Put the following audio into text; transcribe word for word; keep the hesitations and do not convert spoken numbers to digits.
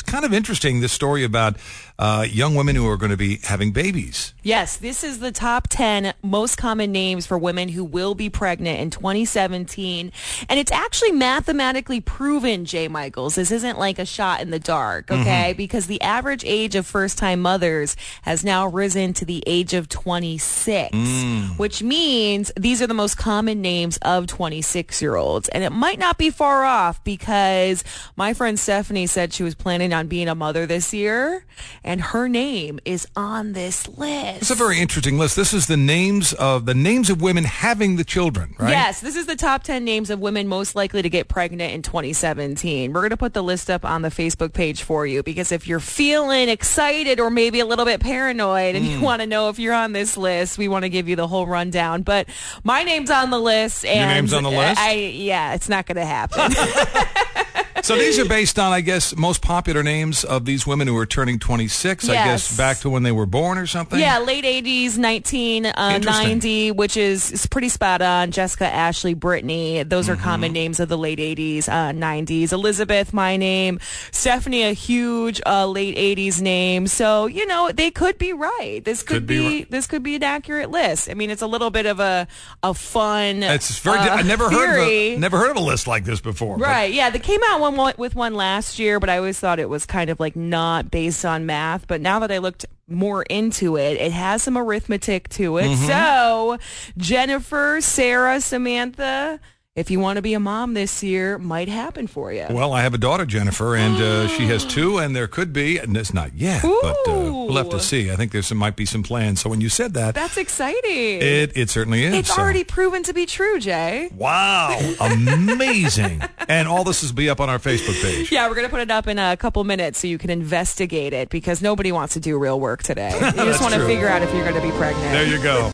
kind of interesting, this story about uh, young women who are going to be having babies. Yes, this is the top ten most common names for women who will be pregnant in twenty seventeen. And it's actually mathematically proven, Jay Michaels. This isn't like a shot in the dark, okay? Mm-hmm. Because the average age of first-time mothers has now risen to the age of twenty-six, mm. which means these are the most common names of twenty-six-year-olds. And it might not be far off because my friend Stephanie said she was planning on being a mother this year, and her name is on this list. It's a very interesting list. This is the names of the names of women having the children, right? Yes, this is the top ten names of women most likely to get pregnant in twenty seventeen. We're going to put the list up on the Facebook page for you, because if you're feeling excited or maybe a little bit paranoid and mm. you want to know if you're on this list, we want to give you the whole rundown. But my name's on the list. And your name's on the list? I, yeah, it's not going to happen. So these are based on, I guess, most popular names of these women who are turning twenty-six, yes. I guess, back to when they were born or something? Yeah, late eighties, nineteen ninety, which is, is pretty spot on. Jessica, Ashley, Brittany, those are mm-hmm. common names of the late eighties, uh, nineties. Elizabeth, my name. Stephanie, a huge uh, late eighties name. So, you know, they could be right. This could, could be, be right. This could be an accurate list. I mean, it's a little bit of a a fun It's very uh, I never theory. heard of a, never heard of a list like this before. Right, but. yeah. They came out one with one last year, but I always thought it was kind of like not based on math. But now that I looked more into it, it has some arithmetic to it. Mm-hmm. So Jennifer, Sarah, Samantha, if you want to be a mom this year, might happen for you. Well, I have a daughter, Jennifer, and uh, she has two, and there could be, and it's not yet, Ooh. but uh, we'll have to see. I think there might be some plans. So when you said that, that's exciting. It it certainly is. It's so. already proven to be true, Jay. Wow, amazing! And all this will be up on our Facebook page. Yeah, we're gonna put it up in a couple minutes so you can investigate it, because nobody wants to do real work today. You just want to figure out if you're going to be pregnant. There you go.